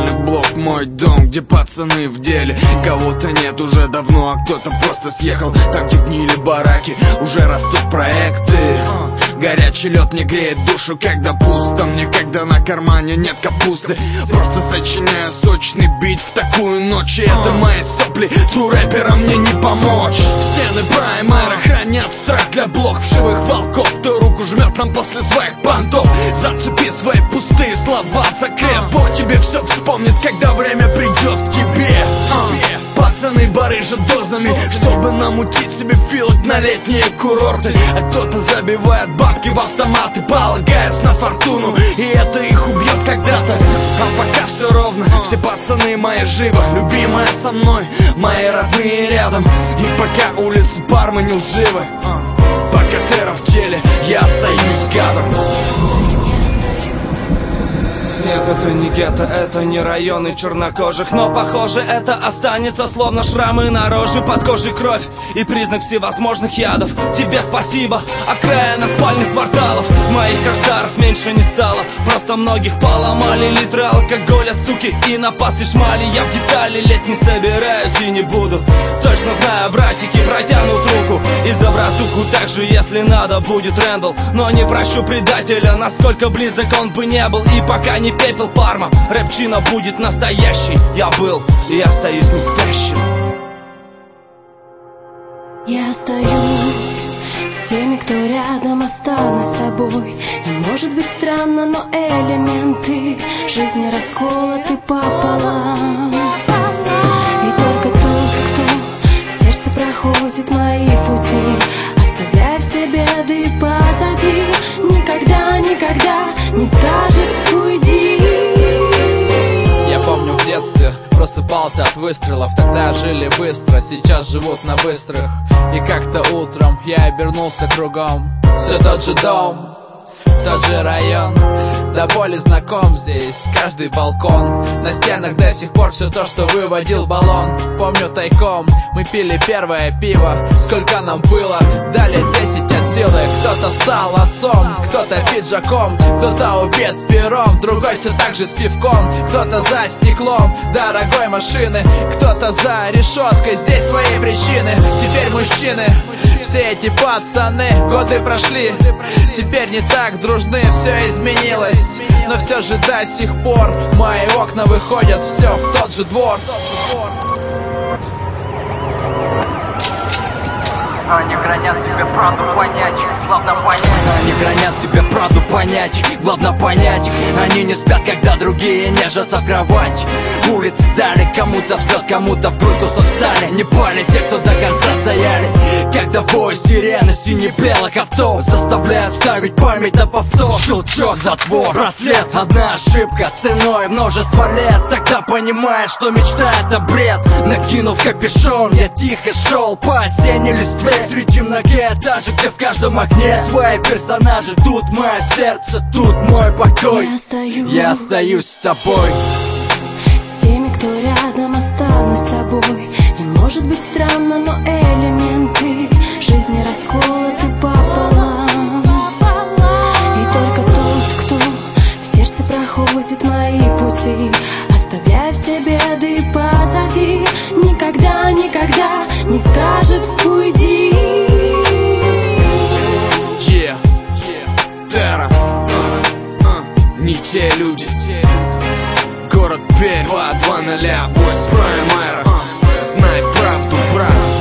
Спальный блок, мой дом, где пацаны в деле. Кого-то нет уже давно, а кто-то просто съехал. Там, где гнили бараки, уже растут проекты. Горячий лед мне греет душу, когда пусто. Мне когда на кармане нет капусты. Просто сочиняю сочный бит в такую ночь. И это мои сопли, у рэпера мне не помочь. Стены праймера хранят страх для блок вшивых волков. Кто руку жмет нам после своих понтов. Зацепи свои пустые слова за крест. Бог тебе все вспомнит, когда время придет к тебе. Пацаны барыжат дозами, чтобы намутить себе филок на летние курорты. А кто-то забивает бабки в автоматы, полагаясь на фортуну, и это их убьет когда-то. А пока все ровно, все пацаны мои живы. Любимая со мной, мои родные рядом. И пока улицы Пармы не лживы, пока терра в теле, я остаюсь гадом. Нет, это не гетто, это не районы чернокожих. Но похоже, это останется словно шрамы на роже. Под кожей кровь и признак всевозможных ядов. Тебе спасибо, окраина спальных кварталов. Моих корсаров меньше не стало, просто многих поломали. Литры алкоголя, суки, и напасы шмали. Я в детали лезть не собираюсь и не буду. Точно знаю, братики протянут руку и за братуху также, если надо, будет Рэндалл. Но не прощу предателя, насколько близок он бы не был. И пока не пепел Парма, рэпчина будет настоящий. Я был и остаюсь не спящим. Я остаюсь с теми, кто рядом, останусь с собой. И может быть странно, но элементы жизни расколоты пополам. И только тот, кто в сердце проходит мои пути, оставляя все беды позади, никогда, никогда не скажет уйди. Я помню в детстве просыпался от выстрелов. Тогда жили быстро, сейчас живут на быстрых. И как-то утром я обернулся кругом. Все тот же дом, тот же район, до боли знаком здесь каждый балкон. На стенах до сих пор все то, что выводил баллон. Помню тайком, мы пили первое пиво. Сколько нам было? Дали 10 от силы. Кто-то стал отцом, кто-то пиджаком, кто-то убит пером, другой все так же с пивком. Кто-то за стеклом дорогой машины, кто-то за решеткой. Здесь свои причины. Теперь мужчины, все эти пацаны, годы прошли, теперь не так дружны, все изменилось. Но все же до сих пор мои окна выходят все в тот же двор. Они гранят себе правду понять, главное понять. Они гранят себе правду понять, главное понять. Они не спят, когда другие нежатся в кровать. Улицы дали кому-то взлет, кому-то в грудь кусок стали. Не пали те, кто до конца стояли. Когда вой сирены сине-белых авто заставляют ставить память на повтор. Щелчок, затвор, браслет, одна ошибка ценой множество лет. Тогда понимаешь, что мечта это бред. Накинув капюшон, я тихо шел по осенней листве среди многоэтажек, где в каждом окне свои персонажи. Тут мое сердце, тут мой покой. Я остаюсь с тобой. С теми, кто рядом, останусь с собой. И может быть странно, но элементы жизни расколоты пополам. И только тот, кто в сердце проходит мои пути, оставляя все беды позади, никогда, никогда не скажет уйди. Терра, не те люди. Город Перь, 2-2-0, 8 праймера. Знай правду, брат.